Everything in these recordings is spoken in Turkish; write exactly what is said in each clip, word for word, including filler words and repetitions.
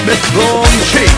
Metron şey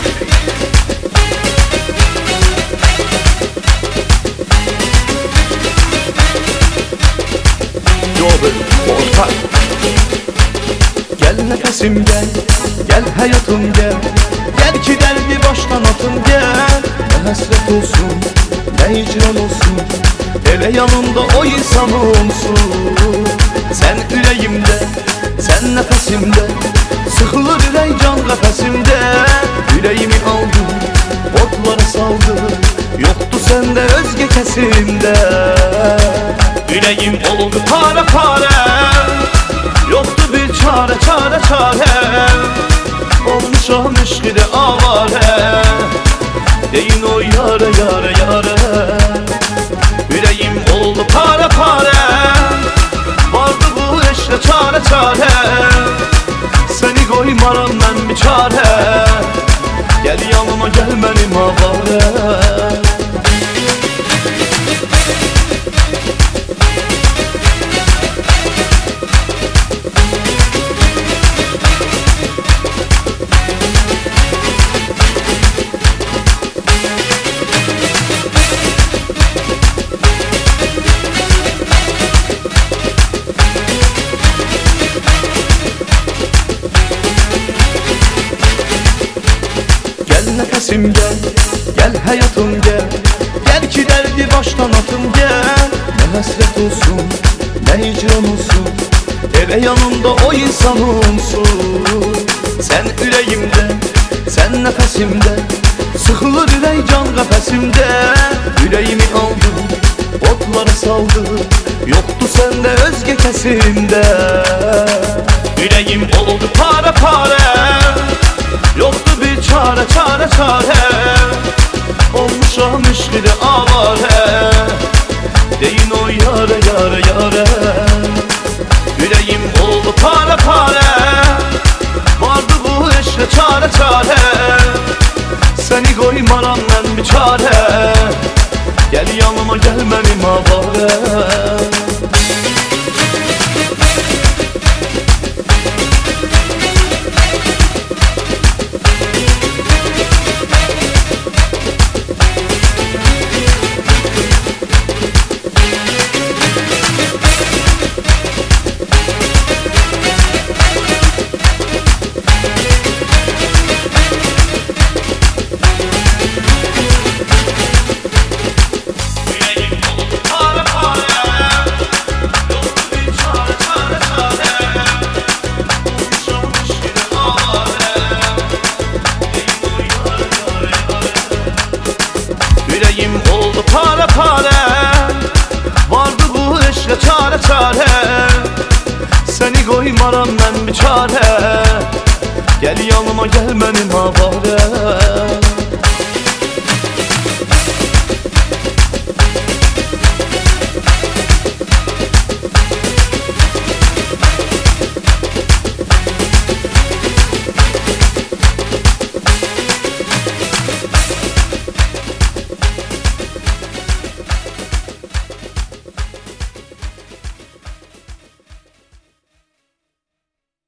Robin Ortak. Gel nefesim gel, gel hayatım gel, gel ki derdi baştan atım gel. Ne hasret olsun, ne hicran olsun, hele yanımda o insan olsun. Sen yüreğimde, sen nefesimde, sıkılır ürey can kafesimde. Yüreğimi aldın, otlara saldın, yoktu sende özge kesimde. Yüreğim oldu pare pare, yoktu bir çare çare çare. Olmuşam müşkide avare, deyin o yare yare yare. Yüreğim oldu pare pare, vardı bu işte çare çare. Seni koymaram ben bir çare, gel yanıma gel benim avare. Nefesim gel, gel hayatım gel, gel ki derdi baştan atım gel. Ne hasret olsun, ne hicran olsun, hele yanımda o insan olsun. Sen yüreğimde, sen nefesimde, sıkılır ürey can kafesimde. Yüreğimi aldın, otlara saldın, yoktu sende özge kesimde. Yüreğim oldu pare pare, yoktu bir çare çare çare. Olmuşam müşkide avare, deyin o yare yare yare. Yüreğim oldu pare pare, vardı bu işte çare çare. Seni koymaram ben bir çare, gel yanıma gel benim avare. Yüreğim oldu pare pare, vardı bu işte çare çare. Seni koymaram ben bir çare, gel yanıma gel benim avare.